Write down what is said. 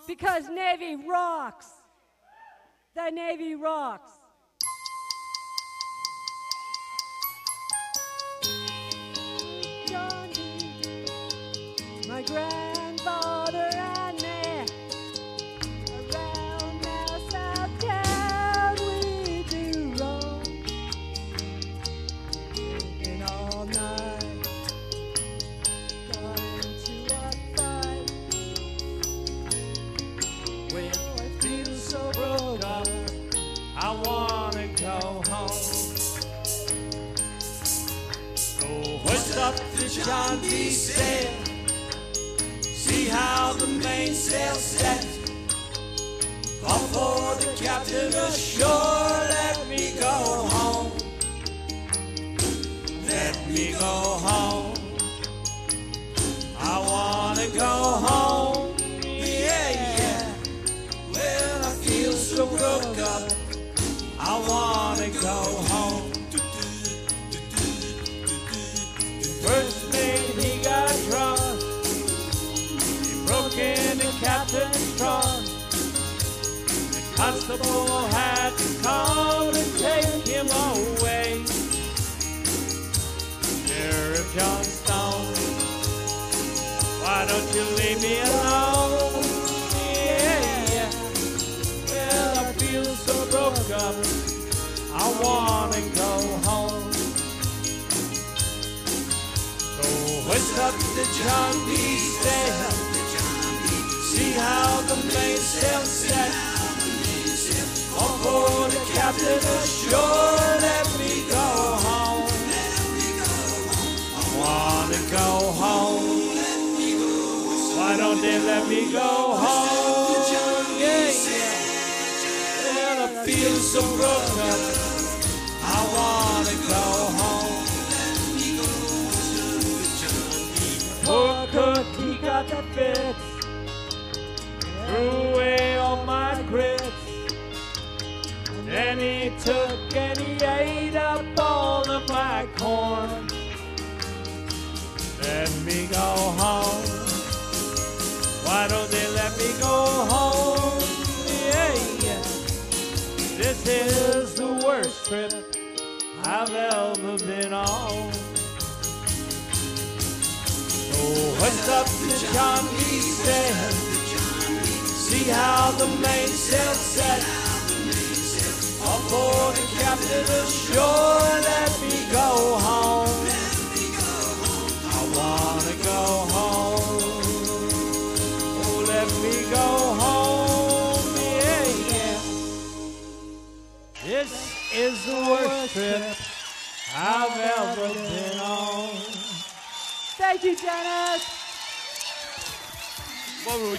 Because Navy rocks. The Navy rocks. John D., my grandfather and me, around Nassau town we do roam, working all night, got into a fight. Well, I feel so broke up, I wanna go home. So hoist up the John D. sail, see how the mainsail set. Call for the captain ashore, let me go home. Let me go home. I wanna go home, yeah, yeah. Well, I feel so broke up, I wanna go home. First mate, he got drunk, he broke in the captain's trunk. The constable had to come and take him away. Sheriff John Stone, why don't you leave me alone? Yeah, yeah. Well, I feel so broke up, I wanna go home. So hoist up the John D. sail, see how the mainsail set. Call for the captain ashore, let me go home. I wanna go home. Why don't they let me go home? Yeah, yeah. Well, I feel so broke up, I wanna go home. Poor cook, he got the fits, threw away all my grits. Then he took and he ate up all of my corn. Let me go home. Why don't they let me go home? Yeah, yeah. This is the worst trip I've ever been on. So hoist up the John D. sail, see how the mainsail set. All for the captain ashore, let me go home. I wanna go home. Oh, let me go home, yeah, yeah. This is the worst trip I've ever been on. Thank you, Dennis.